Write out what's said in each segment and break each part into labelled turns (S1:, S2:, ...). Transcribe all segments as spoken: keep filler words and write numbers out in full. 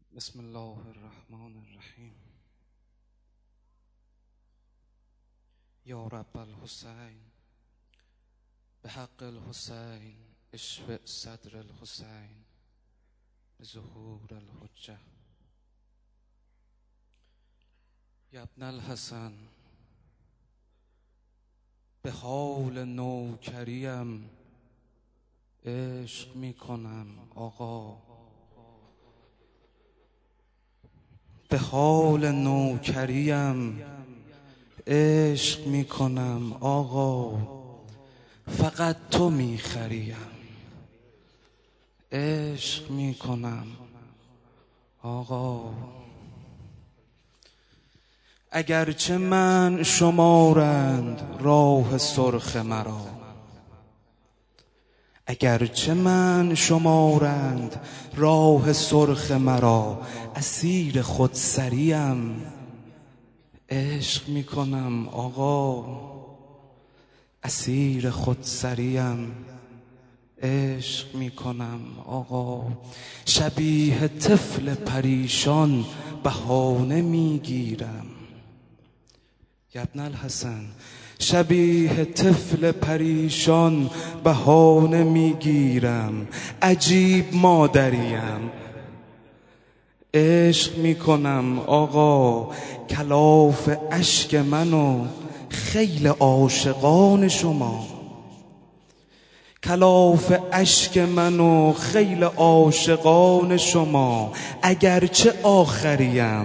S1: بسم الله الرحمن الرحیم. یا رب الحسین به حق الحسین اشفع صدر الحسین به ظهور الحجه. یا ابن الحسن به حال نوکریم عشق می کنم آقا، به حال نوکریم عشق می کنم آقا، فقط تو می خریم عشق می کنم آقا. اگرچه من شمارند راه سرخ مرا، اگرچه من شمارند راه سرخ مرا، اسیر خودسریم عشق می کنم آقا، اسیر خودسریم عشق می کنم آقا. شبیه طفل پریشان بهانه می گیرم. یا ابن الحسن شبیه طفل پریشان بهانه می گیرم، عجیب مادریم عشق می کنم آقا. کلاف اشک منو خیل عاشقان شما، کلاف اشک منو خیل عاشقان شما. اگرچه آخریم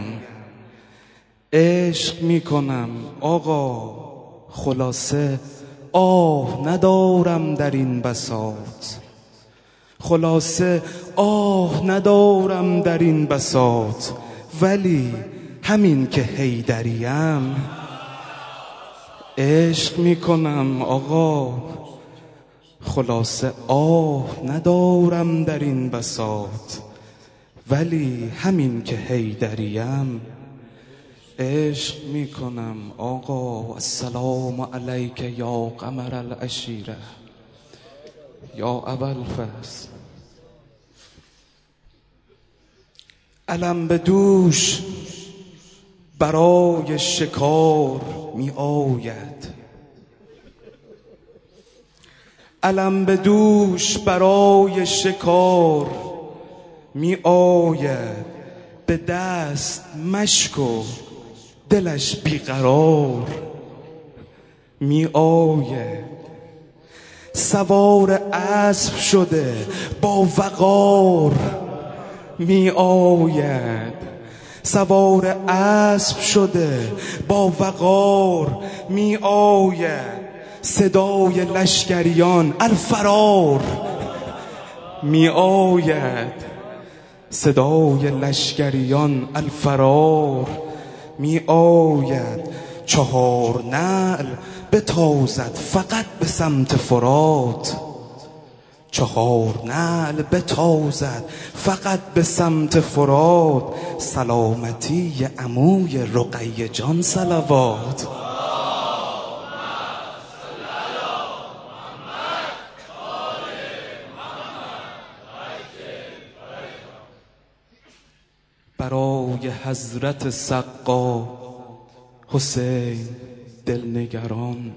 S1: عشق می کنم آقا، خلاصه آه ندارم در این بساط، خلاصه آه ندارم در این بساط. ولی همین که حیدریم عشق می کنم آقا، خلاصه آه ندارم در این بساط. ولی همین که حیدریم عشق می کنم آقا. السلام علیک یا قمر العشیره یا ابوالفضل. علم به دوش برای شکار می آید، علم به دوش برای شکار می آید. به دست مشک و دلش بیقرار می آید. سوار اسب شده با وقار می آید، سوار اسب شده با وقار می آید. صدای لشکریان الفرار می آید، صدای لشکریان الفرار می آید. چهار نعل بتازد فقط به سمت فرات، چهار نعل بتازد فقط به سمت فرات. سلامتی عموی رقیه جان صلوات. برای حضرت سقا حسین دلنگران،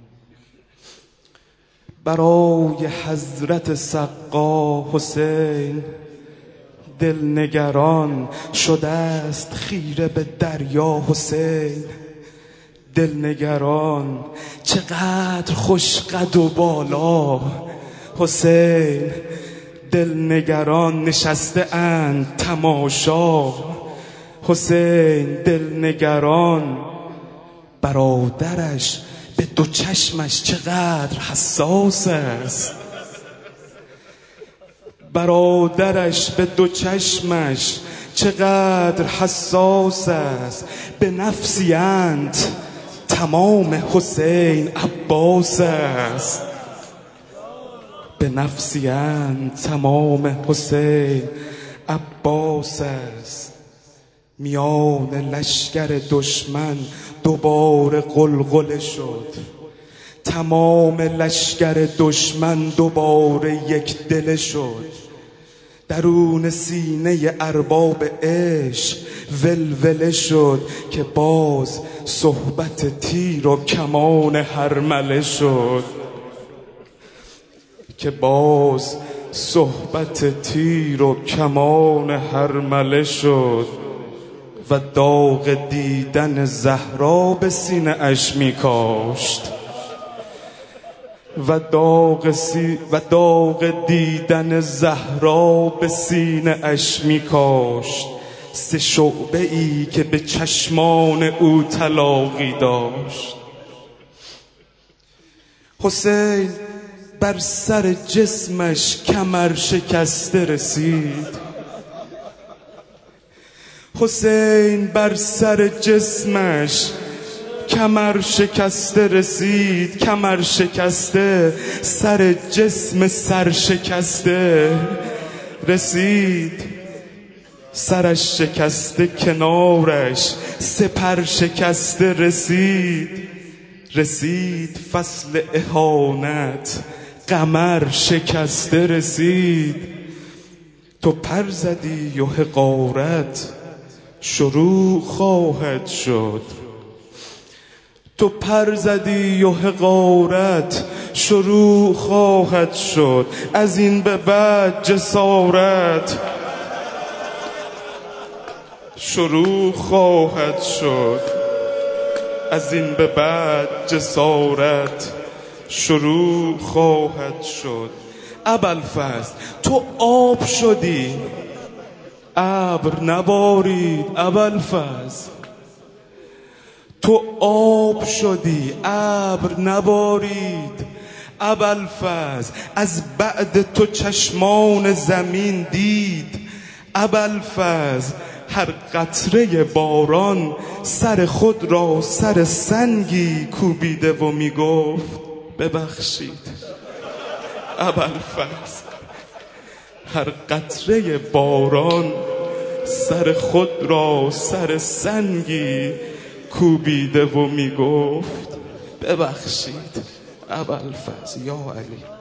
S1: برای حضرت سقا حسین دلنگران. شده است خیره به دریا حسین دلنگران. چقدر خوش قد و بالا حسین دلنگران. نشسته اند تماشا حسین دلنگران. برادرش به دو چشمش چقدر حساس است، برادرش به دو چشمش چقدر حساس است. به نفسی اند تمام حسین عباس است، به نفسی اند تمام حسین عباس است. میان لشکر دشمن دوباره غلغله شد، تمام لشکر دشمن دوباره یک دل شد. درون سینه ارباب عشق ولوله شد که باز صحبت تیر و کمان هرمله شد، که باز صحبت تیر و کمان هرمله شد. و داغ دیدن زهرا به سینه اش می کاشت، و داغ, سی و داغ دیدن زهرا به سینه اش می کاشت. سه شعبه ای که به چشمان او تلاقی داشت. حسین بر سر جسمش کمر شکسته رسید. حسین بر سر جسمش کمر شکسته رسید. کمر شکسته سر جسم سر شکسته رسید. سرش شکسته کنارش سپر شکسته رسید. رسید فصل اهانت قمر شکسته رسید. تو پر زدی و حقارت شروع خواهد شد. تو پر زدی و حقارت شروع خواهد شد. از این به بعد جسارت شروع خواهد شد. از این به بعد جسارت شروع خواهد شد. ابوالفضل تو آب شدی، ابر نبارید. ابوالفضل تو آب شدی، ابر نبارید. ابوالفضل از بعد تو چشمان زمین دید. ابوالفضل هر قطره باران سر خود را سر سنگی کوبیده و میگفت ببخشید. ابوالفضل هر قطره باران سر خود را سر سنگی کوبیده و میگفت ببخشید. ابوالفضل یا علی.